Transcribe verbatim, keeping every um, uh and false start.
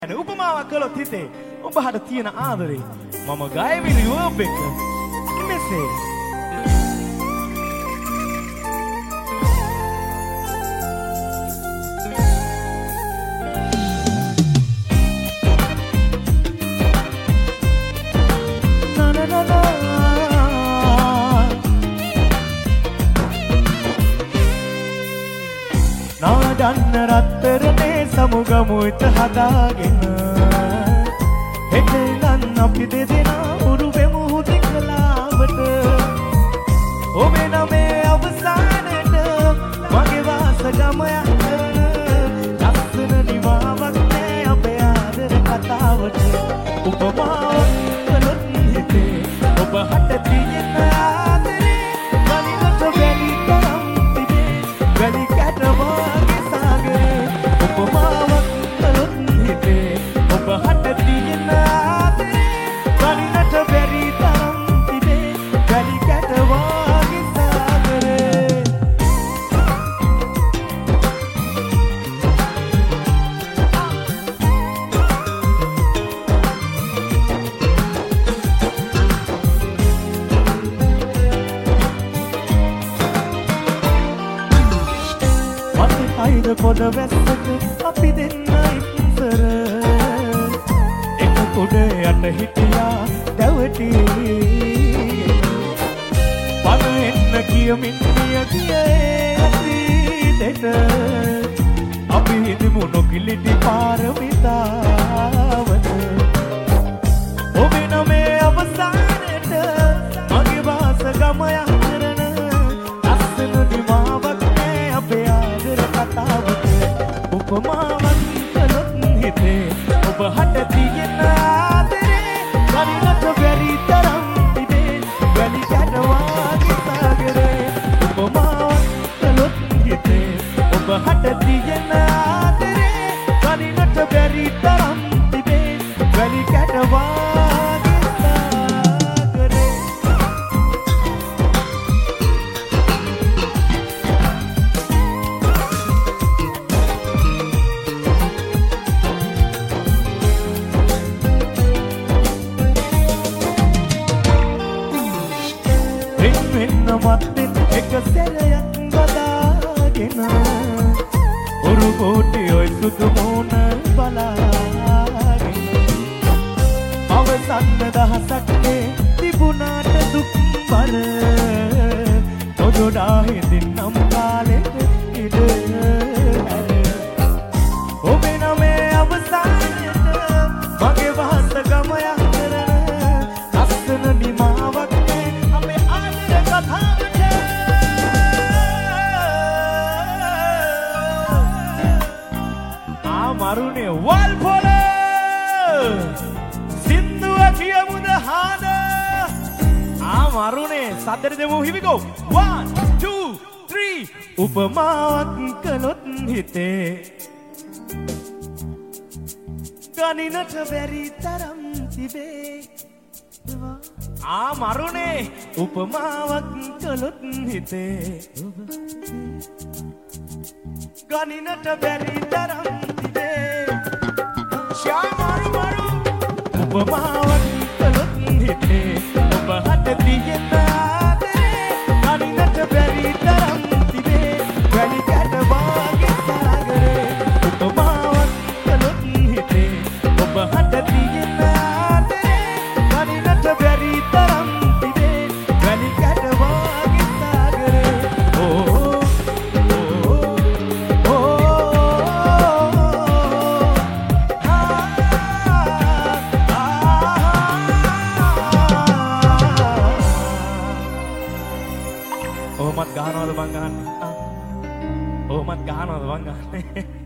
උපමාවක් කළොත් හිතේ ඔබට තියෙන ආදරේ මම ගායමි රිවර්බ් එක මෙසේ නාඩන්න රත්තරනේ සමුගමුත් හදාගෙන හෙටලන් අපි දෙදෙනා උරු වෙමු හුදෙකලාවට ඔබේ නමේ අවසානට මගේ වාසගම යන්න ලස්සන නිවාවක් නෑ අපේ ආදර කතාවට උපමාවක් කළොත් හිතේ ඔබ හට තියෙන ආදරේ මනිකට බැරි තරම් තිබේ වැලි කැටවාගේ සාගරේ උපමාවක් කළොත් හිතේ ඔබ හට තියෙන ආදරේ මනිකට බැරි තරම් තිබේ වැලි කැටවාගේ සාගරේ අයිද පොඩ වැස්සක අපි දෙන්න ඉස්සර එක කුඩ යට හිටියා දැවටි පන එන්න කියමින් මිය ගියේ අතීතෙට අපි හිතමු නොකිලිටි පාරමිතාවට ඔබේ නමේ අවසානයට මගේ වාසගම යන්න ලස්සන දිමාවක් නෑ අපේ ආදර කතාවට උපමාවක් කළොත් හිතේ ඔබ හට තියෙන ආදරේ කරිනට බැරි තරම් තිබේ වැලි කැටවාගේ සාගරේ උපමාවක් කළොත් හිතේ ඔබ හට තියෙන ආදරේ කරිනට බැරි තරම් තිබේ වැලි කැටවාගේ සාගරේ මත්තෙන් එක සැරයක් බදාගෙන උරු කෝටි ඔය සුදු මෝන බලාගෙන අවසන් දහසක්ේ තිබුණාට දුක් බර තොදොඩා හිතින්නම් කාලෙට ඉඩ ඔබේ නමේ අවසානයට මගේ වහස ගමයක් කරන ලස්සන නිමාවක් මරුනේ වල් පොල සින්දුව කියමුද හාද ආ මරුනේ සද්දෙට දෙමු here we go one two three උපමාවක් කළොත් හිතේ ගණිනට බැරි තරම් තිබේ ආ මරුනේ උපමාවක් කළොත් හිතේ ගණිනට බැරි තරම් ශාමාරු මරු උපමාවක් කළොත් හිතේ ඔබ හට තියෙන ආදරේ කරිනට බැරි තරම් තිබේ වැලි කැටවාගේ සාගරේ උපමාවක් කළොත් හිතේ ඔබ හට තියෙන ආදරේ කරිනට බැරි තරම් තිබේ වැලි කැටවාගේ සාගරේ ඕ ඔහොමත් ගහනවද බං ගහන්නේ? ඔහොමත් ගහනවද බං ගහන්නේ?